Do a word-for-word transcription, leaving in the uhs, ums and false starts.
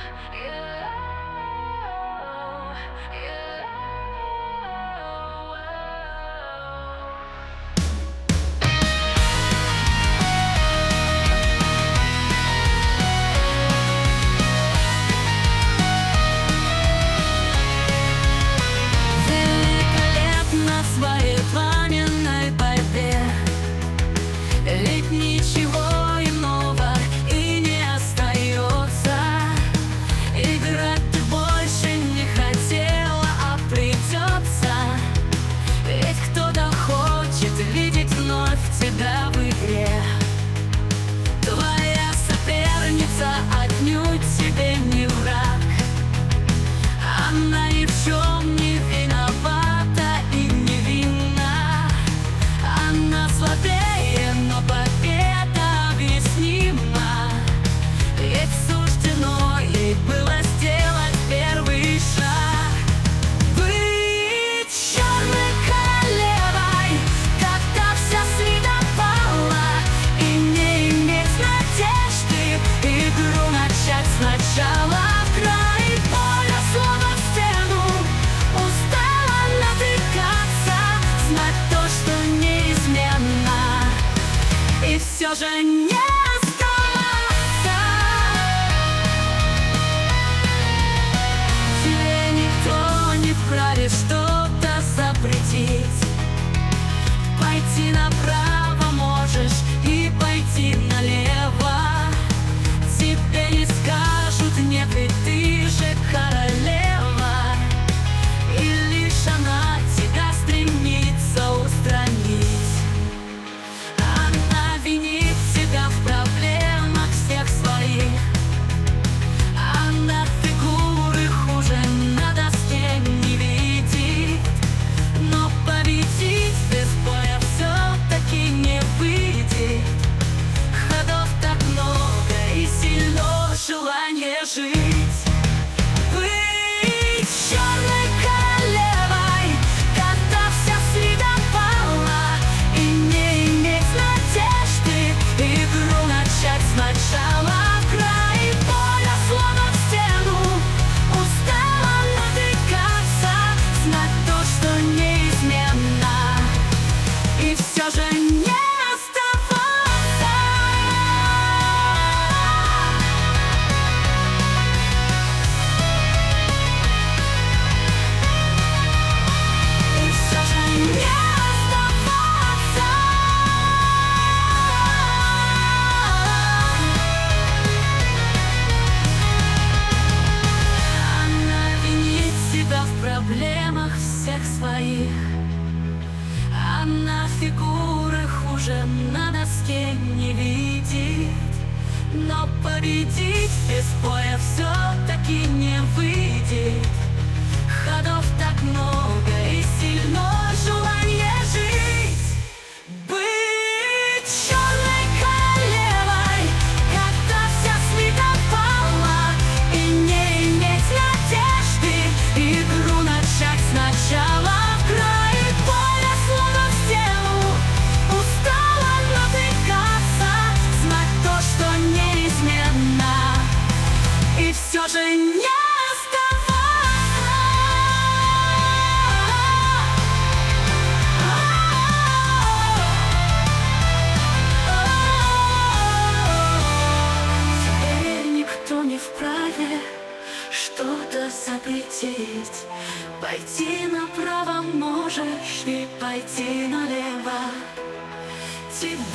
Великолепно в своей пламенной борьбе, ведь ничего иного и не остается. Играть ты больше не хотела, а придется, ведь кто-то хочет видеть вновь тебя в игре. Твоя соперница отнюдь тебе не враг, она ни в чем не виновата и невинна. Она слабее, но победа объяснима, ведь суждено ей было сделать первый шаг. Быть черной королевой, когда вся свита пала, и не иметь надежды игру начать сначала. В край поля, словно в стену, устала натыкаться, знать то, что неизменно, и все же не оставаться. Тебе никто не вправе что-то запретить. Пойти направо можешь и пойти налево. Тебе не скажут нет, ведь ты же королева, и лишь она тебя стремится устранить. Она винит тебя в проблемах всех своих, она фигуры хуже на доске не видит, но победить без боя все-таки не выйдет. Ходов так много и сильно желание жить. Быть черной королевой, когда вся свита пала, и не иметь надежды игру начать сначала. В край поля, словно в стену, устала натыкаться, знать то, что неизменно, и все же не оставаться. И все же не оставаться. Она винит себя в проблемах всех своих, она фигуры хуже на доске не видит, но победить без боя все-таки не выйдет. Ходов так много и сильно желание жить. Быть черной королевой, когда вся свита пала, и не иметь надежды игру начать сначала. В край поля, словно в стену, устала натыкаться, знать то, что неизменно, и все же не что-то запретить. Пойти направо можешь и пойти налево. Тебе